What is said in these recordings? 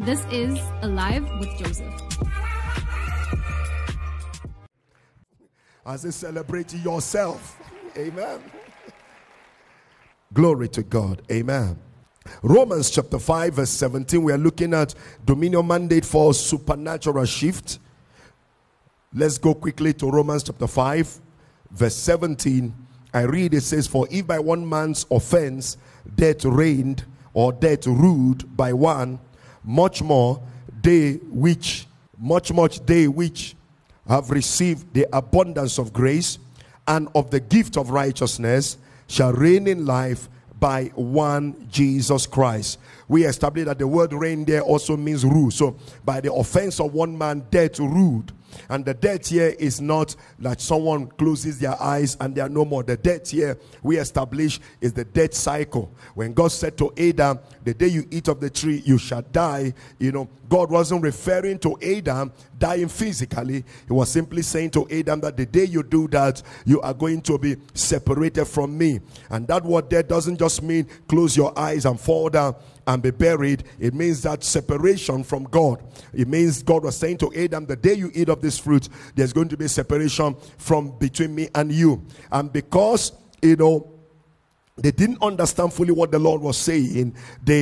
This is Alive with Joseph. As they celebrate yourself. Amen. Glory to God. Amen. Romans chapter 5 verse 17. We are looking at dominion mandate for supernatural shift. Let's go quickly to Romans chapter 5 verse 17. I read, it says, "For if by one man's offense death reigned, or death ruled by one, much they which have received the abundance of grace and of the gift of righteousness shall reign in life by one Jesus Christ." We established that the word reign there also means rule. So by the offense of one man, death ruled. And the death here is not like someone closes their eyes and they are no more. The death here we establish is the death cycle. When God said to Adam, "The day you eat of the tree, you shall die," God wasn't referring to Adam dying physically. He was simply saying to Adam that the day you do that, you are going to be separated from me. And that word there doesn't just mean close your eyes and fall down and be buried. It means that separation from God. It means God was saying to Adam, the day you eat of this fruit, there's going to be separation from between me and you. And because they didn't understand fully what the Lord was saying,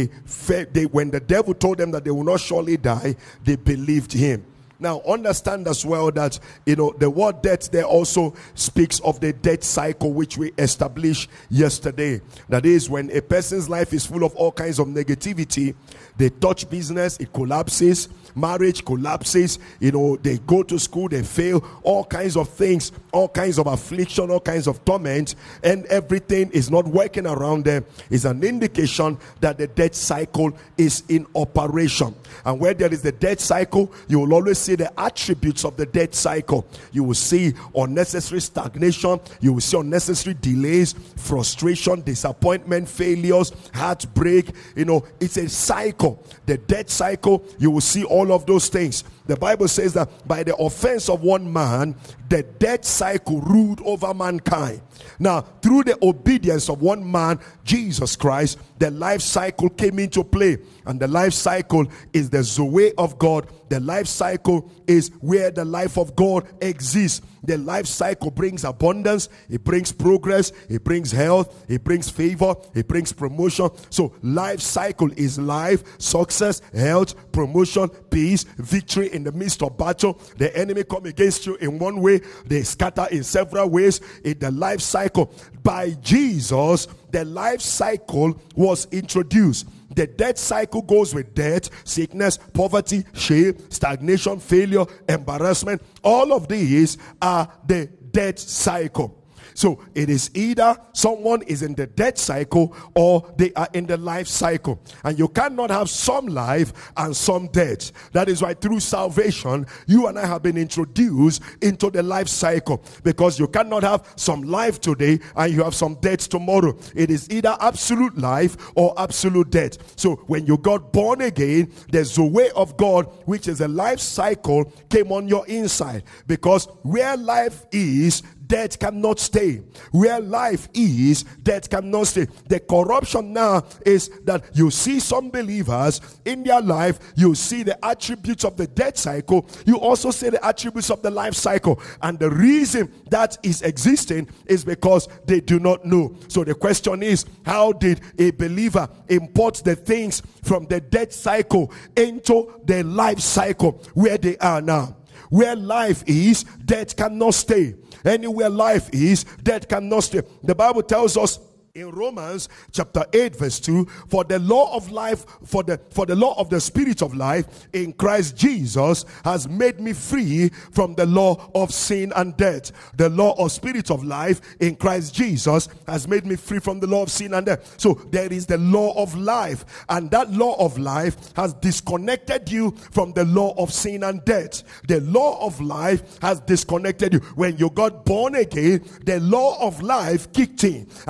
when the devil told them that they will not surely die, they believed him. Now understand as well that the word death there also speaks of the death cycle which we established yesterday. That is, when a person's life is full of all kinds of negativity, they touch business, it collapses. Marriage collapses. They go to school, they fail. All kinds of things, all kinds of affliction, all kinds of torment, and everything is not working around them. Is an indication that the death cycle is in operation. And where there is the death cycle, you will always see the attributes of the death cycle. You will see unnecessary stagnation. You will see unnecessary delays, frustration, disappointment, failures, heartbreak. It's a cycle. The death cycle, you will see all of those things. The Bible says that by the offense of one man, the death cycle ruled over mankind. Now, through the obedience of one man, Jesus Christ, the life cycle came into play. And the life cycle is the Zoe of God. The life cycle is where the life of God exists. The life cycle brings abundance, it brings progress, it brings health, it brings favor, it brings promotion. So life cycle is life, success, health, promotion, peace, victory in the midst of battle. The enemy come against you in one way, they scatter in several ways. In the life cycle, by Jesus, the life cycle was introduced. The death cycle goes with death, sickness, poverty, shame, stagnation, failure, embarrassment. All of these are the death cycle. So it is either someone is in the death cycle or they are in the life cycle. And you cannot have some life and some death. That is why through salvation, you and I have been introduced into the life cycle. Because you cannot have some life today and you have some death tomorrow. It is either absolute life or absolute death. So when you got born again, the Zoe of God, which is a life cycle, came on your inside. Because where life is, death cannot stay. Where life is, death cannot stay. The corruption now is that you see some believers in their life, you see the attributes of the death cycle, you also see the attributes of the life cycle. And the reason that is existing is because they do not know. So the question is, how did a believer import the things from the death cycle into the life cycle where they are now? Where life is, death cannot stay. Anywhere life is, death cannot stay. The Bible tells us in Romans chapter 8 verse 2, for the law of life, for the law of the spirit of life in Christ Jesus has made me free from the law of sin and death. The law of spirit of life in Christ Jesus has made me free from the law of sin and death. So there is the law of life, and that law of life has disconnected you from the law of sin and death. The law of life has disconnected you. When you got born again, the law of life kicked in, and that law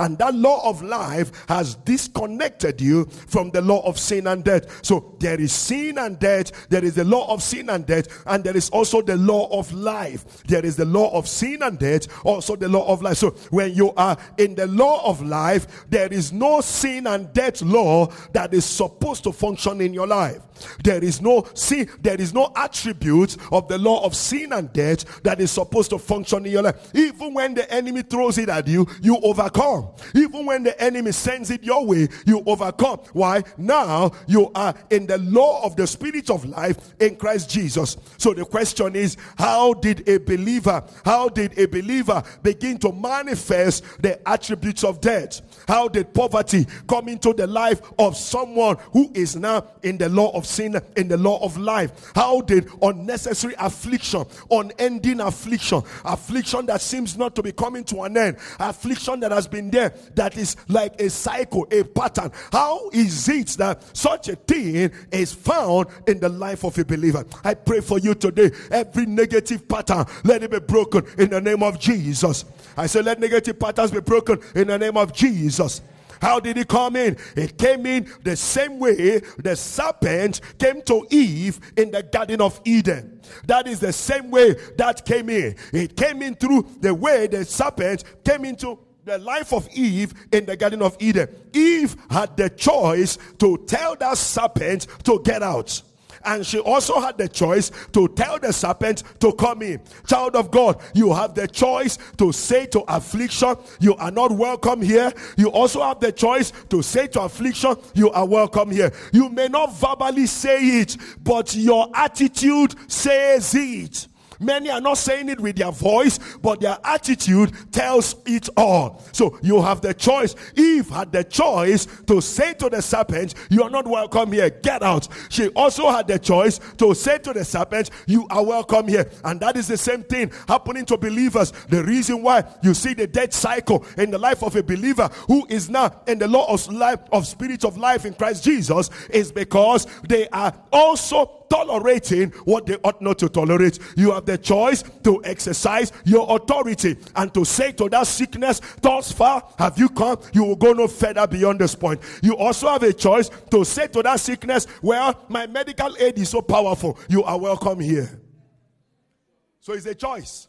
law of life has disconnected you from the law of sin and death. So there is sin and death, there is the law of sin and death, and there is also the law of life. There is the law of sin and death, also the law of life. So when you are in the law of life, there is no sin and death law that is supposed to function in your life. There is no sin, there is no attribute of the law of sin and death that is supposed to function in your life. Even when the enemy throws it at you, you overcome. Even when the enemy sends it your way, you overcome. Why? Now you are in the law of the Spirit of life in Christ Jesus. So the question is, how did a believer begin to manifest the attributes of death? How did poverty come into the life of someone who is now in the law of sin, in the law of life? How did unnecessary affliction, unending affliction that seems not to be coming to an end, affliction that has been there, that is like a cycle, a pattern, how is it that such a thing is found in the life of a believer? I pray for you today, every negative pattern, let it be broken in the name of Jesus. I say, let negative patterns be broken in the name of Jesus. How did it come in? It came in the same way the serpent came to Eve in the Garden of Eden. That is the same way that came in. It came in through the way the serpent came into the life of Eve in the Garden of Eden. Eve had the choice to tell that serpent to get out. And she also had the choice to tell the serpent to come in. Child of God, you have the choice to say to affliction, you are not welcome here. You also have the choice to say to affliction, you are welcome here. You may not verbally say it, but your attitude says it. Many are not saying it with their voice, but their attitude tells it all. So you have the choice. Eve had the choice to say to the serpent, you are not welcome here, get out. She also had the choice to say to the serpent, you are welcome here. And that is the same thing happening to believers. The reason why you see the death cycle in the life of a believer who is now in the law of life, of Spirit of life in Christ Jesus, is because they are also tolerating what they ought not to tolerate. You have the choice to exercise your authority and to say to that sickness, thus far have you come, you will go no further beyond this point. You also have a choice to say to that sickness, well, my medical aid is so powerful, you are welcome here. So it's a choice.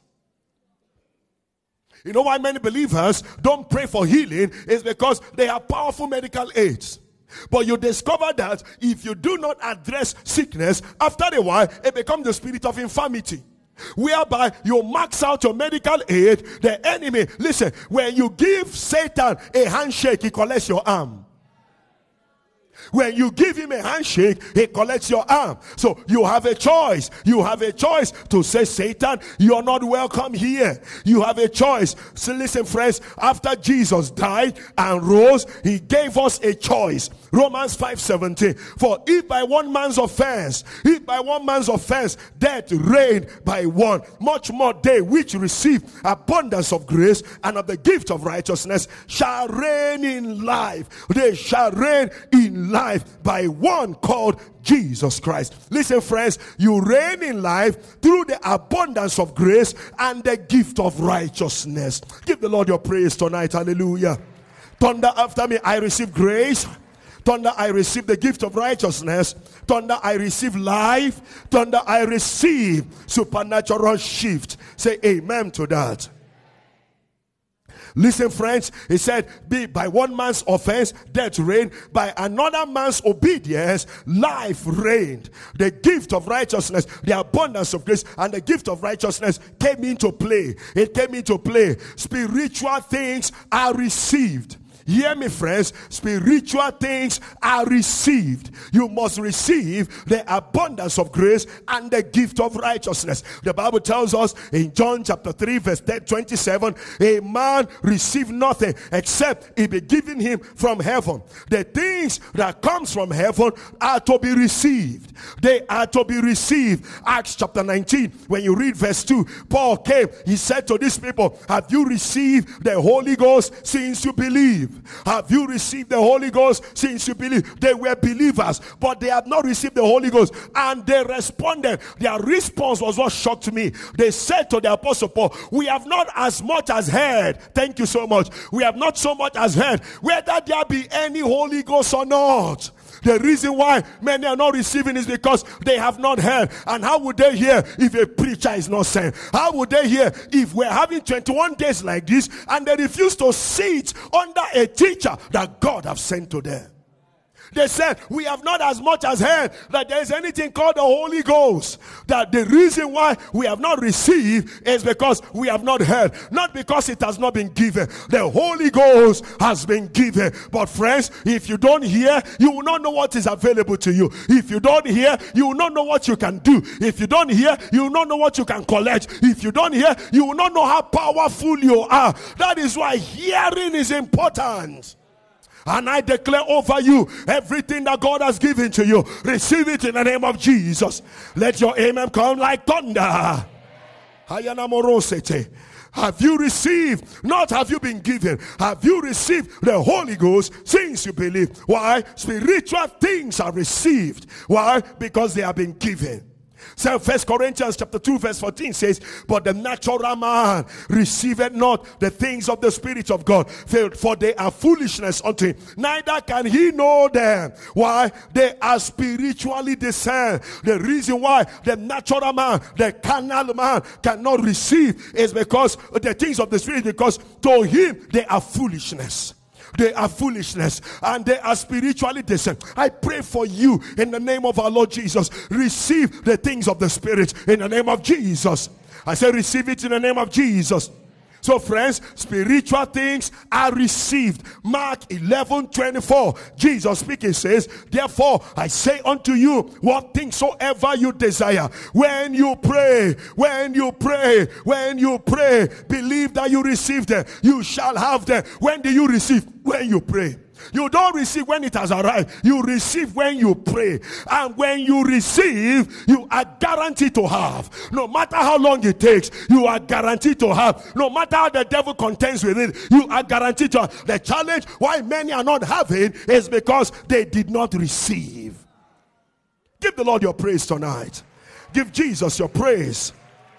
You know why many believers don't pray for healing? It's because they have powerful medical aids. But you discover that if you do not address sickness, after a while, it becomes the spirit of infirmity, whereby you max out your medical aid. The enemy, listen, when you give Satan a handshake, he collects your arm. When you give him a handshake, he collects your arm. So you have a choice. You have a choice to say, Satan, you are not welcome here. You have a choice. So listen, friends, after Jesus died and rose, he gave us a choice. Romans 5:17. For if by one man's offense, death reigned by one, much more they which receive abundance of grace and of the gift of righteousness shall reign in life. They shall reign in life by one called Jesus Christ. Listen, friends, you reign in life through the abundance of grace and the gift of righteousness. Give the Lord your praise tonight. Hallelujah. Thunder after me. I receive grace. Thunder, I receive the gift of righteousness. Thunder, I receive life. Thunder, I receive supernatural shift. Say amen to that. Listen, friends, he said, be by one man's offense, death reigned. By another man's obedience, life reigned. The gift of righteousness, the abundance of grace, and the gift of righteousness came into play. It came into play. Spiritual things are received. Hear me, friends. Spiritual things are received. You must receive the abundance of grace and the gift of righteousness. The Bible tells us in John chapter 3 verse 27, a man receive nothing except it be given him from heaven. The things that comes from heaven are to be received. They are to be received. Acts chapter 19, when you read verse 2, Paul came, he said to these people, have you received the Holy Ghost since you believe? believe? Have you received the Holy Ghost since you believe? They were believers, but they had not received the Holy Ghost, and they responded. Their response was what shocked me. They said to the Apostle Paul, we have not as much as heard. Thank you so much. We have not so much as heard whether there be any Holy Ghost or not. The reason why many are not receiving is because they have not heard. And how would they hear if a preacher is not sent? How would they hear if we're having 21 days like this and they refuse to sit under a teacher that God have sent to them? They said, we have not as much as heard that there is anything called the Holy Ghost. That the reason why we have not received is because we have not heard. Not because it has not been given. The Holy Ghost has been given. But friends, if you don't hear, you will not know what is available to you. If you don't hear, you will not know what you can do. If you don't hear, you will not know what you can collect. If you don't hear, you will not know how powerful you are. That is why hearing is important. And I declare over you, everything that God has given to you, receive it in the name of Jesus. Let your amen come like thunder. Have you received? Not have you been given. Have you received the Holy Ghost since you believe? Why? Spiritual things are received. Why? Because they have been given. So 1 Corinthians chapter 2 verse 14 says, but the natural man receiveth not the things of the Spirit of God, for they are foolishness unto him, neither can he know them. Why? They are spiritually discerned. The reason why the natural man, the carnal man cannot receive is because the things of the Spirit, because to him they are foolishness. They are foolishness and they are spiritually discerned. I pray for you in the name of our Lord Jesus. Receive the things of the Spirit in the name of Jesus. I say receive it in the name of Jesus. So friends, spiritual things are received. Mark 11:24. Jesus speaking says, therefore I say unto you, what things soever you desire, when you pray, believe that you receive them, you shall have them. When do you receive? When you pray. You don't receive when it has arrived. You receive when you pray. And when you receive, you are guaranteed to have. No matter how long it takes, you are guaranteed to have. No matter how the devil contends with it, you are guaranteed to have. The challenge why many are not having is because they did not receive. Give the Lord your praise tonight. Give Jesus your praise.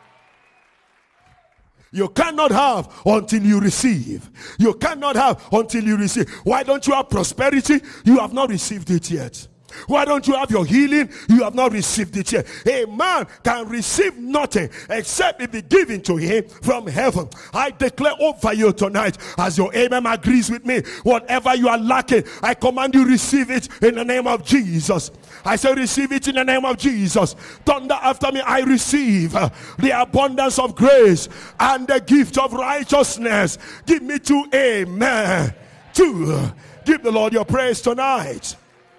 You cannot have until you receive. You cannot have until you receive. Why don't you have prosperity? You have not received it yet. Why don't you have your healing? You have not received it yet. A man can receive nothing except it be given to him from heaven. I declare over you tonight, as your amen agrees with me, whatever you are lacking, I command you receive it in the name of Jesus. I say receive it in the name of Jesus. Thunder after me, I receive the abundance of grace and the gift of righteousness. Give me two amen. Two. Give the Lord your praise tonight.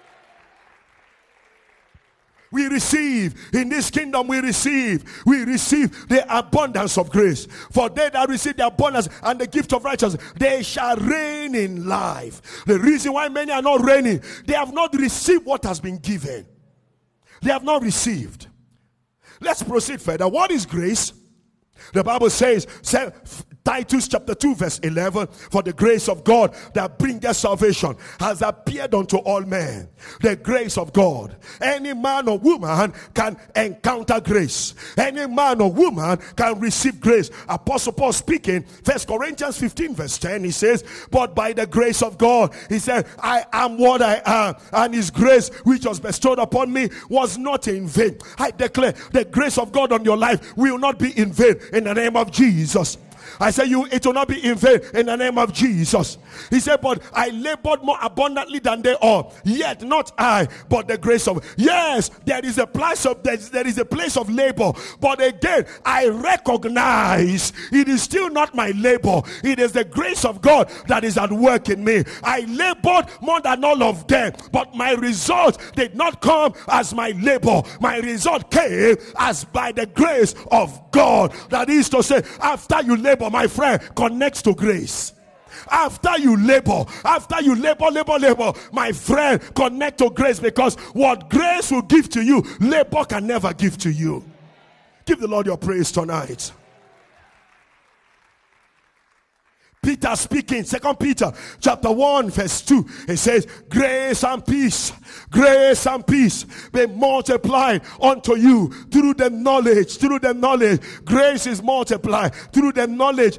We receive in this kingdom, we receive the abundance of grace. For they that receive the abundance and the gift of righteousness, they shall reign in life. The reason why many are not reigning, they have not received what has been given. They have not received. Let's proceed further. What is grace? The Bible says, Titus chapter 2 verse 11, for the grace of God that bringeth salvation has appeared unto all men. The grace of God. Any man or woman can encounter grace. Any man or woman can receive grace. Apostle Paul speaking, 1 Corinthians 15 verse 10, he says, but by the grace of God, he said, I am what I am, and his grace which was bestowed upon me was not in vain. I declare the grace of God on your life will not be in vain in the name of Jesus. I say it will not be in vain in the name of Jesus. He said, but I labored more abundantly than they all, yet not I, but the grace of. Yes, there is a place of labor, but again I recognize it is still not my labor. It is the grace of God that is at work in me. I labored more than all of them, but my result did not come as my labor. My result came as by the grace of God. That is to say, after you labor, my friend, connects to grace. After you labor, my friend, connect to grace, because what grace will give to you, labor can never give to you. Give the Lord your praise tonight. Peter speaking, 2 Peter chapter 1 verse 2. It says, grace and peace be multiplied unto you through the knowledge. Grace is multiplied through the knowledge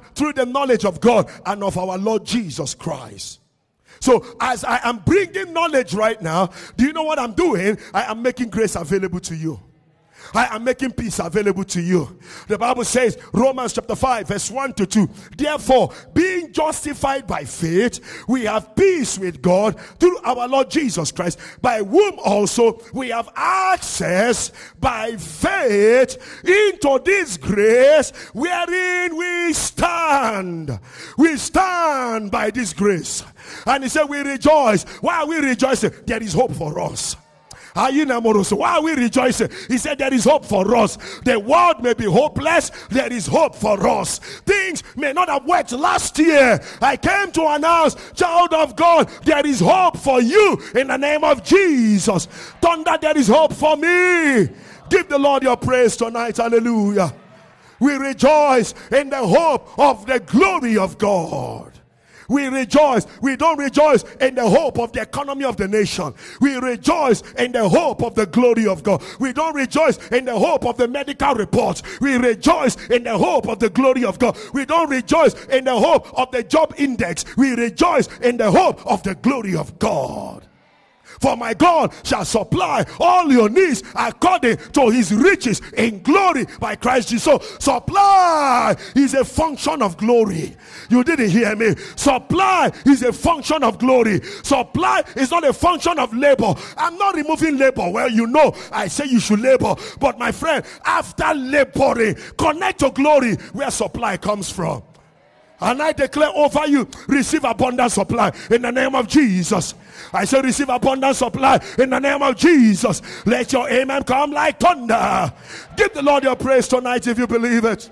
of God and of our Lord Jesus Christ. So as I am bringing knowledge right now, do you know what I'm doing? I am making grace available to you. I am making peace available to you. The Bible says, Romans chapter 5 verse 1 to 2. Therefore, being justified by faith, we have peace with God through our Lord Jesus Christ, by whom also we have access by faith into this grace wherein we stand. We stand by this grace. And he said, we rejoice. Why are we rejoicing? There is hope for us. Why are we rejoicing? He said there is hope for us. The world may be hopeless. There is hope for us. Things may not have worked last year. I came to announce, child of God, there is hope for you in the name of Jesus. Thunder, there is hope for me. Give the Lord your praise tonight. Hallelujah. We rejoice in the hope of the glory of God. We rejoice. We don't rejoice in the hope of the economy of the nation. We rejoice in the hope of the glory of God. We don't rejoice in the hope of the medical reports. We rejoice in the hope of the glory of God. We don't rejoice in the hope of the job index. We rejoice in the hope of the glory of God. For my God shall supply all your needs according to his riches in glory by Christ Jesus. So supply is a function of glory. You didn't hear me. Supply is a function of glory. Supply is not a function of labor. I'm not removing labor. Well, you know, I say you should labor. But my friend, after laboring, connect to glory where supply comes from. And I declare over you, receive abundant supply in the name of Jesus. I say receive abundant supply in the name of Jesus. Let your amen come like thunder. Give the Lord your praise tonight if you believe it.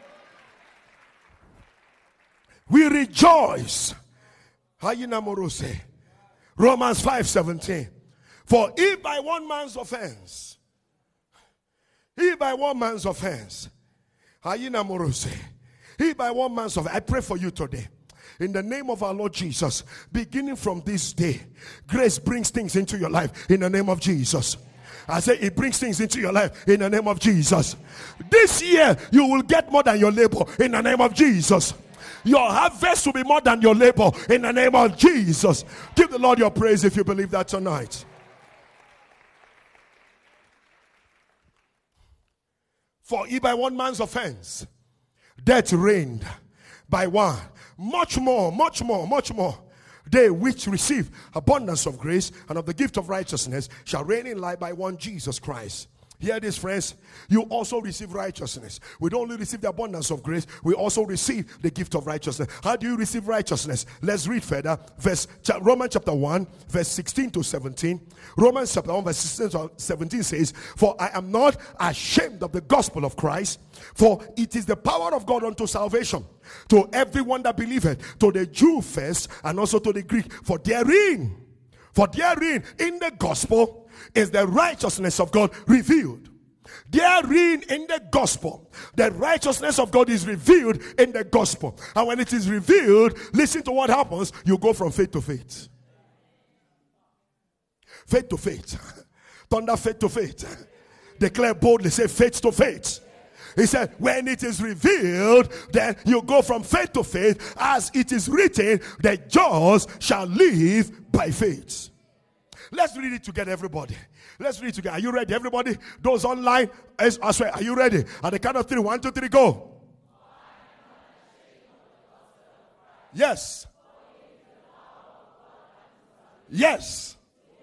We rejoice. Romans 5:17. For if by one man's offense, he by one man's offense, I pray for you today. In the name of our Lord Jesus, beginning from this day, grace brings things into your life in the name of Jesus. I say it brings things into your life in the name of Jesus. This year, you will get more than your labor in the name of Jesus. Your harvest will be more than your labor in the name of Jesus. Give the Lord your praise if you believe that tonight. For if by one man's offense, death reigned by one, much more, they which receive abundance of grace and of the gift of righteousness shall reign in life by one Jesus Christ. Hear this, friends. You also receive righteousness. We don't only receive the abundance of grace, we also receive the gift of righteousness. How do you receive righteousness? Let's read further. Romans chapter 1, verse 16 to 17. Romans chapter 1, verse 16 to 17 says, for I am not ashamed of the gospel of Christ, for it is the power of God unto salvation to everyone that believeth, to the Jew first, and also to the Greek. For therein in the gospel is the righteousness of God revealed. Therein in the gospel, the righteousness of God is revealed in the gospel. And when it is revealed, listen to what happens. You go from faith to faith. Faith to faith. Thunder, faith to faith. Declare boldly, say faith to faith. He said, when it is revealed, then you go from faith to faith, as it is written, the just shall live by faith. Let's read it together, everybody. Let's read it together. Are you ready, everybody? Those online, I swear, are you ready? At the count of 3, 1, 2, 3, go. Yes. Yes.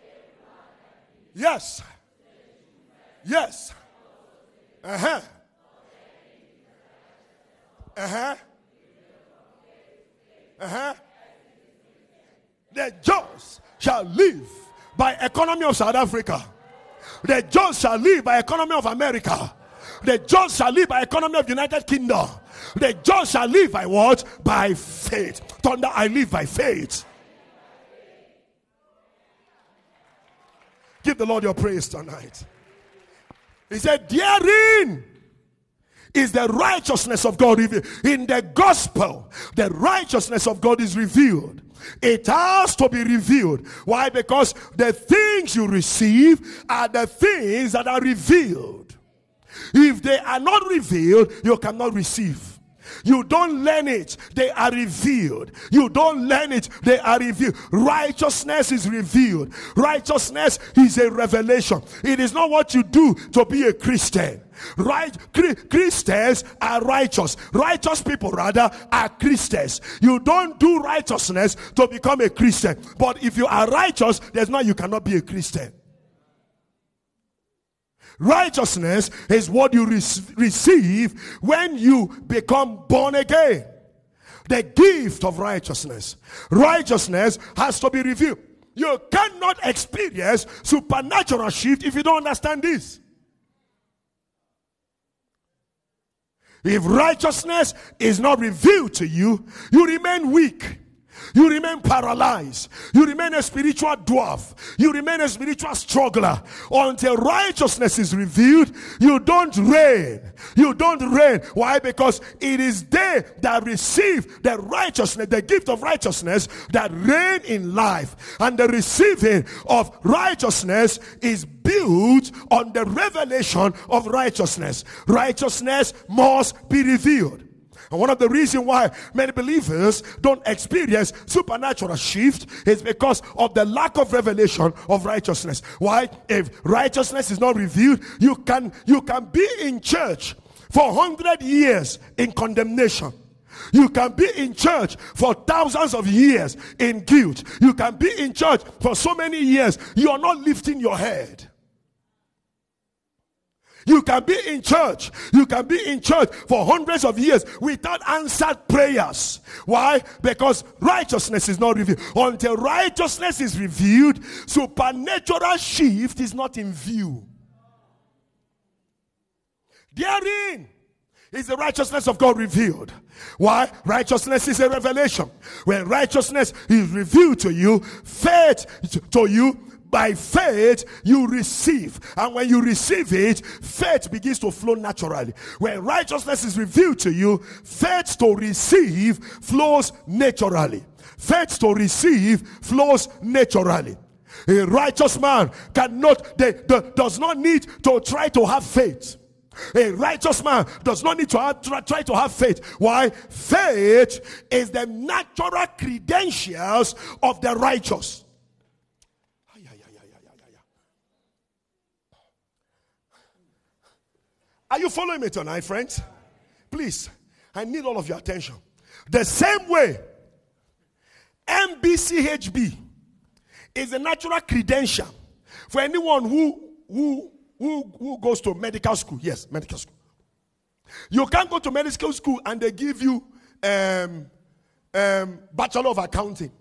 Yes. Yes. Uh-huh. Uh-huh. Uh-huh. The just shall live by economy of South Africa. The just shall live by economy of America. The just shall live by economy of United Kingdom. The just shall live by what? By faith. Thunder, I live by faith. Give the Lord your praise tonight. He said, therein is the righteousness of God revealed. In the gospel, the righteousness of God is revealed. It has to be revealed. Why? Because the things you receive are the things that are revealed. If they are not revealed, you cannot receive. You don't learn it, they are revealed. You don't learn it, they are revealed. Righteousness is revealed. Righteousness is a revelation. It is not what you do to be a Christian. Right? Christians are righteous. Righteous people rather are Christians. You don't do righteousness to become a Christian. But if you are righteous, there's no you cannot be a Christian. Righteousness is what you receive when you become born again. The gift of righteousness. Righteousness has to be revealed. You cannot experience supernatural shift if you don't understand this. If righteousness is not revealed to you, you remain weak. You remain paralyzed. You remain a spiritual dwarf. You remain a spiritual struggler. Until righteousness is revealed, you don't reign. You don't reign. Why? Because it is they that receive the righteousness, the gift of righteousness, that reign in life. And the receiving of righteousness is built on the revelation of righteousness. Righteousness must be revealed. And one of the reasons why many believers don't experience supernatural shift is because of the lack of revelation of righteousness. Why? If righteousness is not revealed, you can be in church for 100 years in condemnation. You can be in church for thousands of years in guilt. You can be in church for so many years, you are not lifting your head. You can be in church. You can be in church for hundreds of years without answered prayers. Why? Because righteousness is not revealed. Until righteousness is revealed, supernatural shift is not in view. Therein is the righteousness of God revealed. Why? Righteousness is a revelation. When righteousness is revealed to you, faith to you, by faith you receive, and when you receive it, faith begins to flow naturally. When righteousness is revealed to you, faith to receive flows naturally. Faith to receive flows naturally. A righteous man does not need to try to have faith. A righteous man does not need to try to have faith. Why? Faith is the natural credentials of the righteous. Are you following me tonight, friends? Please, I need all of your attention. The same way MBCHB is a natural credential for anyone who goes to medical school. Yes, medical school. You can't go to medical school and they give you Bachelor of Accounting.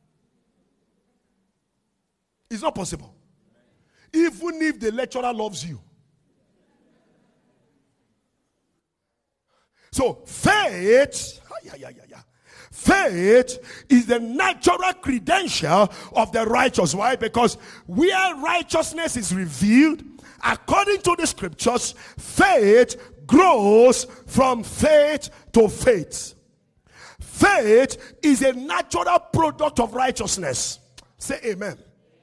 It's not possible. Even if the lecturer loves you. So faith is the natural credential of the righteous. Why? Because where righteousness is revealed, according to the scriptures, faith grows from faith to faith. Faith is a natural product of righteousness. Say amen.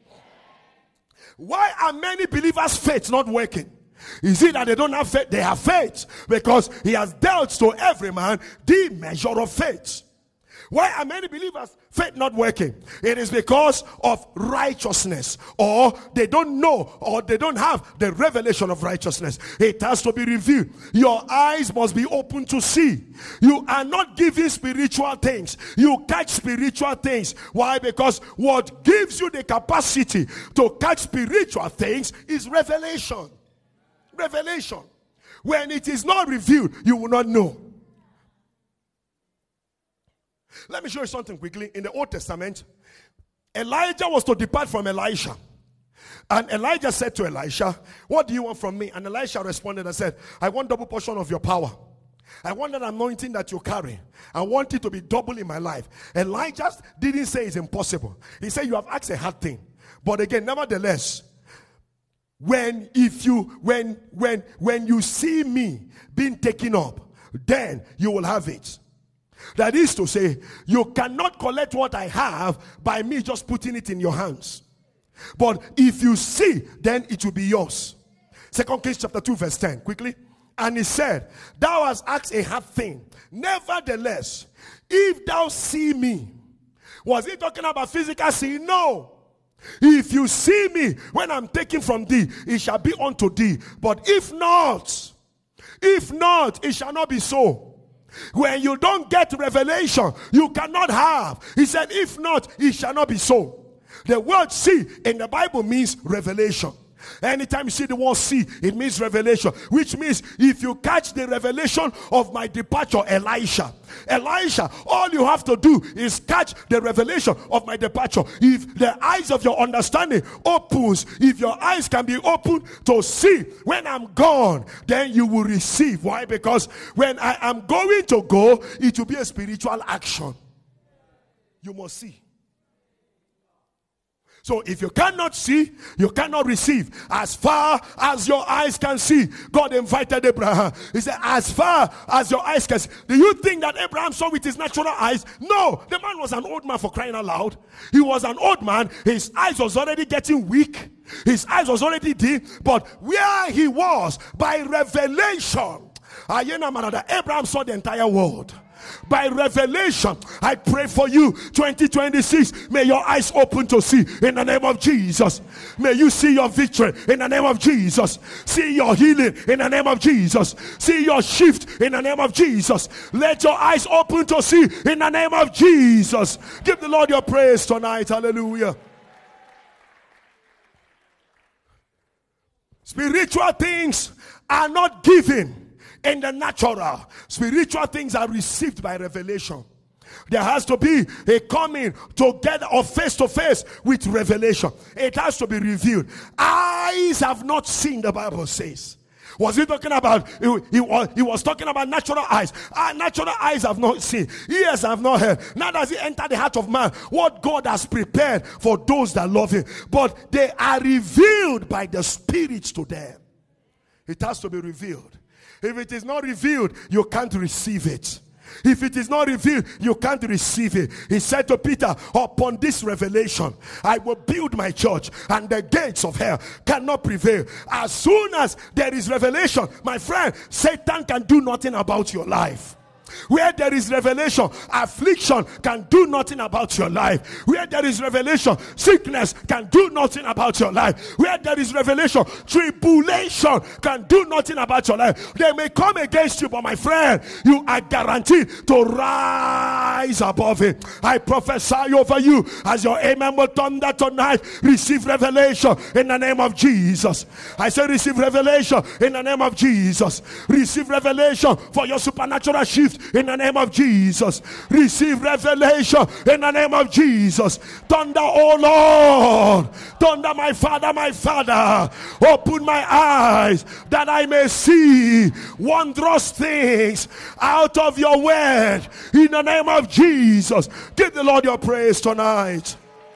Why are many believers' faith not working? Is it that they don't have faith? They have faith because he has dealt to every man the measure of faith. Why are many believers' faith not working? It is because of righteousness, or they don't know, or they don't have the revelation of righteousness. It has to be revealed. Your eyes must be open to see. You are not giving spiritual things. You catch spiritual things. Why? Because what gives you the capacity to catch spiritual things is revelation. Revelation. When it is not revealed, you will not know. Let me show you something quickly. In the Old Testament, Elijah was to depart from Elisha. And Elijah said to Elisha, "What do you want from me?" And Elisha responded and said, "I want double portion of your power. I want that anointing that you carry. I want it to be double in my life." Elijah didn't say it's impossible. He said, "You have asked a hard thing. But again, nevertheless, when you see me being taken up, then you will have it. That is to say, you cannot collect what I have by me just putting it in your hands. But if you see, then it will be yours. 2 Kings chapter 2 verse 10, quickly. And he said, thou hast asked a hard thing. Nevertheless, if thou see me. Was he talking about physical seeing? No. If you see me when I'm taken from thee, it shall be unto thee. But if not, it shall not be so. When you don't get revelation, you cannot have. He said, if not, it shall not be so. The word see in the Bible means revelation. Anytime you see the word see, it means revelation, which means if you catch the revelation of my departure, Elisha, all you have to do is catch the revelation of my departure. If the eyes of your understanding opens, if your eyes can be opened to see when I'm gone, then you will receive. Why? Because when I am going to go, it will be a spiritual action. You must see. So if you cannot see, you cannot receive. As far as your eyes can see, God invited Abraham. He said, as far as your eyes can see. Do you think that Abraham saw with his natural eyes? No, the man was an old man, for crying out loud. He was an old man. His eyes was already getting weak. His eyes was already dim. But where he was, by revelation, Abraham saw the entire world. By revelation, I pray for you 2026. May your eyes open to see in the name of Jesus. May you see your victory in the name of Jesus. See your healing in the name of Jesus. See your shift in the name of Jesus. Let your eyes open to see in the name of Jesus. Give the Lord your praise tonight. Hallelujah. Spiritual things are not given in the natural. Spiritual things are received by revelation. There has to be a coming together or face to face with revelation. It has to be revealed. Eyes have not seen, the Bible says. Was he talking about? He was talking about natural eyes. Natural eyes have not seen, ears have not heard. Now does he enter the heart of man what God has prepared for those that love him. But they are revealed by the Spirit to them. It has to be revealed. If it is not revealed, you can't receive it. If it is not revealed, you can't receive it. He said to Peter, upon this revelation, I will build my church, and the gates of hell cannot prevail. As soon as there is revelation, my friend, Satan can do nothing about your life. Where there is revelation, affliction can do nothing about your life. Where there is revelation, sickness can do nothing about your life. Where there is revelation, tribulation can do nothing about your life. They may come against you, but my friend, you are guaranteed to rise above it. I prophesy over you as your amen will thunder tonight. Receive revelation in the name of Jesus. I say receive revelation in the name of Jesus. Receive revelation for your supernatural shift in the name of Jesus. Receive revelation in the name of Jesus. Thunder, oh Lord. Thunder, my Father. Open my eyes that I may see wondrous things out of your word in the name of Jesus. Give the Lord your praise tonight.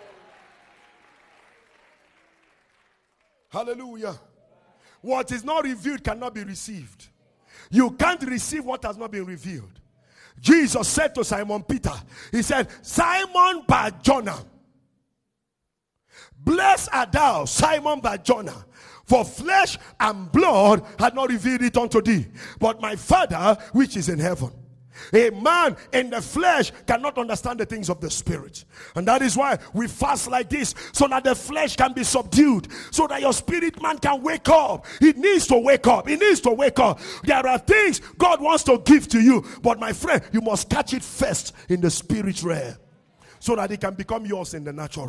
Hallelujah. What is not revealed cannot be received. You can't receive what has not been revealed. Jesus said to Simon Peter, he said, Simon Bar-Jonah, blessed art thou, Simon Bar-Jonah, for flesh and blood had not revealed it unto thee, but my Father which is in heaven. A man in the flesh cannot understand the things of the spirit. And that is why we fast like this, so that the flesh can be subdued, so that your spirit man can wake up. It needs to wake up. It needs to wake up. There are things God wants to give to you, but my friend, you must catch it first in the spirit realm, so that it can become yours in the natural.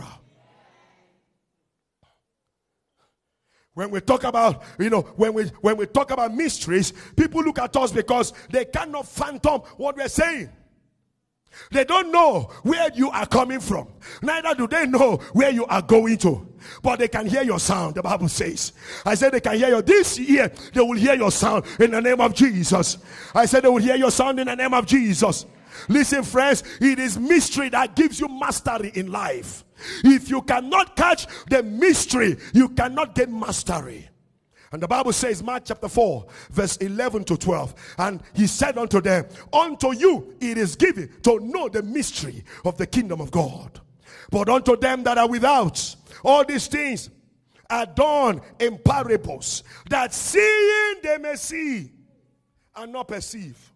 When we talk about, when we talk about mysteries, people look at us because they cannot fathom what we're saying. They don't know where you are coming from. Neither do they know where you are going to. But they can hear your sound, the Bible says. I said they can hear you. This year, they will hear your sound in the name of Jesus. I said they will hear your sound in the name of Jesus. Listen, friends, it is mystery that gives you mastery in life. If you cannot catch the mystery, you cannot get mastery. And the Bible says, Mark chapter 4, verse 11 to 12. And he said unto them, unto you it is given to know the mystery of the kingdom of God. But unto them that are without, all these things are done in parables, that seeing they may see and not perceive,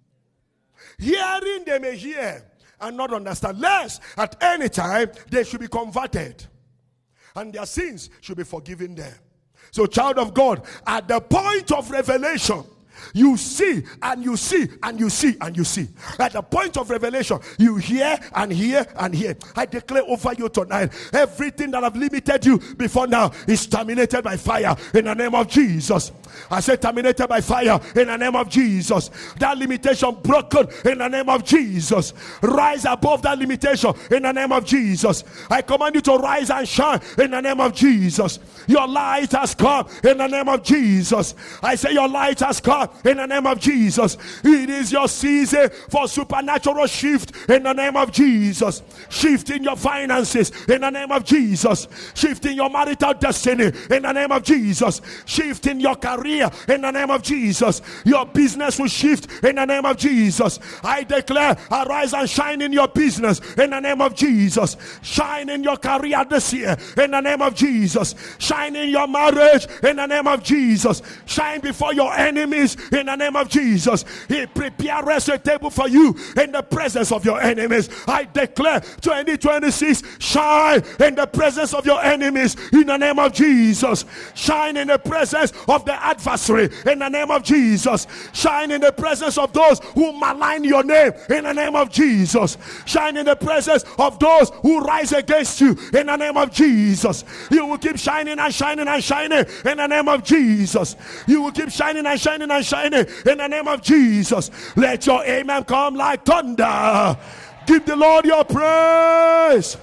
hearing they may hear and not understand, lest at any time they should be converted, and their sins should be forgiven them. So, child of God, at the point of revelation, you see and you see and you see and you see. At the point of revelation, you hear and hear and hear. I declare over you tonight, everything that have limited you before now is terminated by fire in the name of Jesus. I say terminated by fire in the name of Jesus. That limitation broken in the name of Jesus. Rise above that limitation in the name of Jesus. I command you to rise and shine in the name of Jesus. Your light has come in the name of Jesus. I say your light has come in the name of Jesus. It is your season for supernatural shift in the name of Jesus. Shift in your finances in the name of Jesus. Shift in your marital destiny in the name of Jesus. Shift in your career in the name of Jesus. Your business will shift in the name of Jesus. I declare, arise and shine in your business in the name of Jesus. Shine in your career this year in the name of Jesus. Shine in your marriage in the name of Jesus. Shine before your enemies in the name of Jesus. He prepares a table for you in the presence of your enemies. I declare 2026, shine in the presence of your enemies in the name of Jesus. Shine in the presence of the adversary in the name of Jesus. Shine in the presence of those who malign your name in the name of Jesus. Shine in the presence of those who rise against you in the name of Jesus. You will keep shining and shining and shining in the name of Jesus. You will keep shining and shining and shining in the name of Jesus. Let your amen come like thunder. Give the Lord your praise.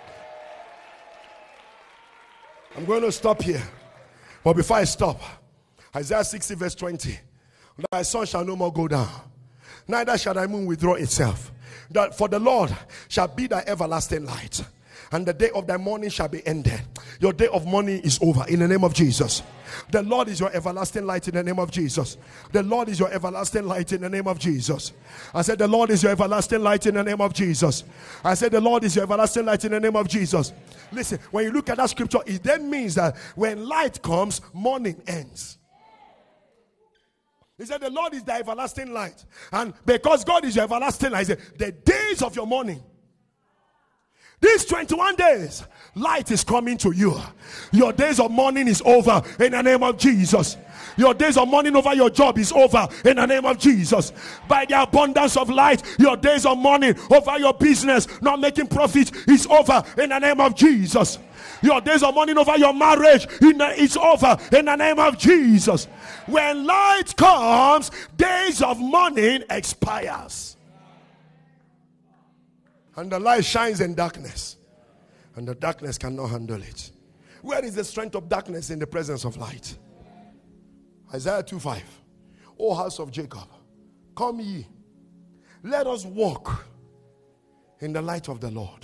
I'm going to stop here. But before I stop, Isaiah 60 verse 20. Thy sun shall no more go down, neither shall thy moon withdraw itself. That for the Lord shall be thy everlasting light, and the day of thy mourning shall be ended. Your day of mourning is over in the name of Jesus. The Lord is your everlasting light in the name of Jesus. The Lord is your everlasting light in the name of Jesus. I said the Lord is your everlasting light in the name of Jesus. I said the Lord is your everlasting light in the name of Jesus. Listen, when you look at that scripture, it then means that when light comes, morning ends. He said the Lord is the everlasting light. And because God is your everlasting light, he said, the days of your mourning, these 21 days, light is coming to you. Your days of mourning is over in the name of Jesus. Your days of mourning over your job is over in the name of Jesus. By the abundance of light, your days of mourning over your business, not making profit, is over in the name of Jesus. Your days of mourning over your marriage, it's over in the name of Jesus. When light comes, days of mourning expires. And the light shines in darkness, and the darkness cannot handle it. Where is the strength of darkness in the presence of light? Isaiah 2:5. O house of Jacob, come ye, let us walk in the light of the Lord.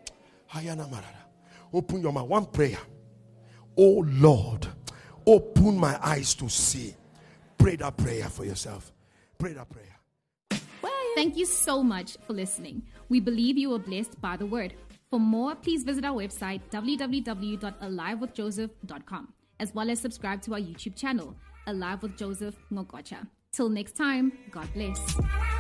Open your mouth. One prayer. Oh Lord, open my eyes to see. Pray that prayer for yourself. Pray that prayer. Thank you so much for listening. We believe you were blessed by the word. For more, please visit our website www.alivewithjoseph.com, as well as subscribe to our YouTube channel, Alive with Joseph Ngokocha. Till next time, God bless.